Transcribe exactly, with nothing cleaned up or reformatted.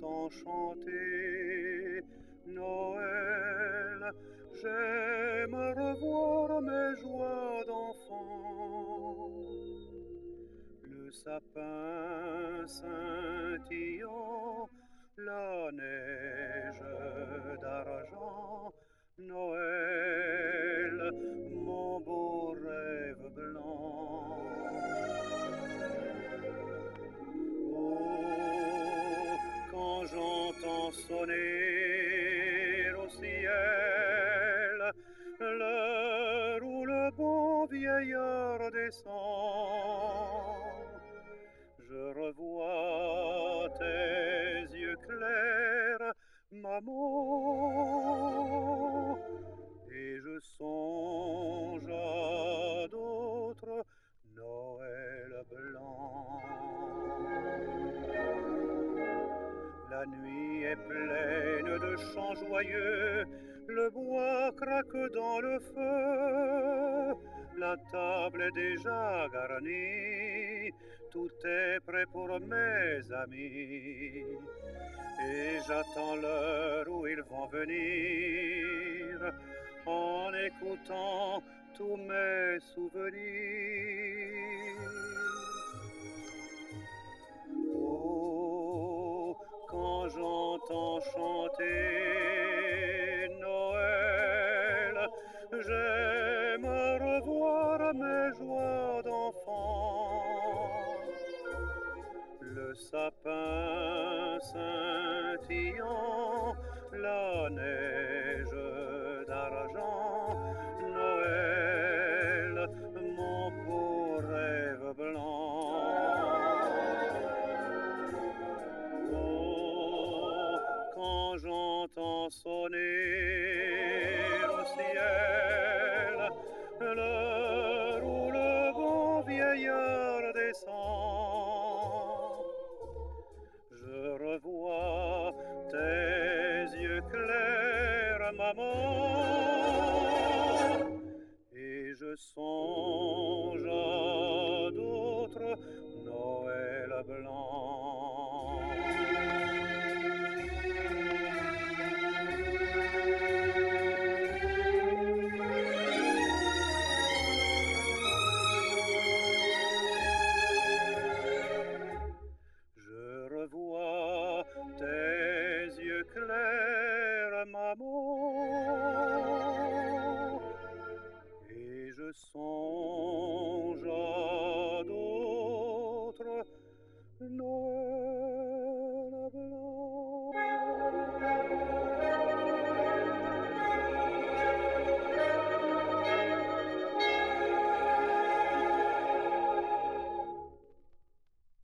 j'entends chanter Noël, j'aime revoir mes joies d'enfant. Le sapin scintillant, la neige d'argent, Noël, mon beau rêve blanc. Oh, quand j'entends sonner au ciel l'heure où le bon vieillard descend, je revois tes yeux clairs, maman, et je songe à d'autres Noël blancs. La nuit est pleine de chants joyeux, le bois craque dans le feu, la table est déjà garnie, tout est prêt pour mes amis. Et j'attends l'heure où ils vont venir, en écoutant tous mes souvenirs. Oh, quand j'entends chanter Noël, j'aime revoir mes joies d'enfant. Le sapin scintillant, la neige d'argent, Noël, mon beau rêve blanc. Oh, quand j'entends sonner au ciel l'heure où le bon vieillard descend, je revois tes yeux clairs, maman, et je songe à d'autres Noël blancs. Je revois tes yeux clairs, maman, et je songe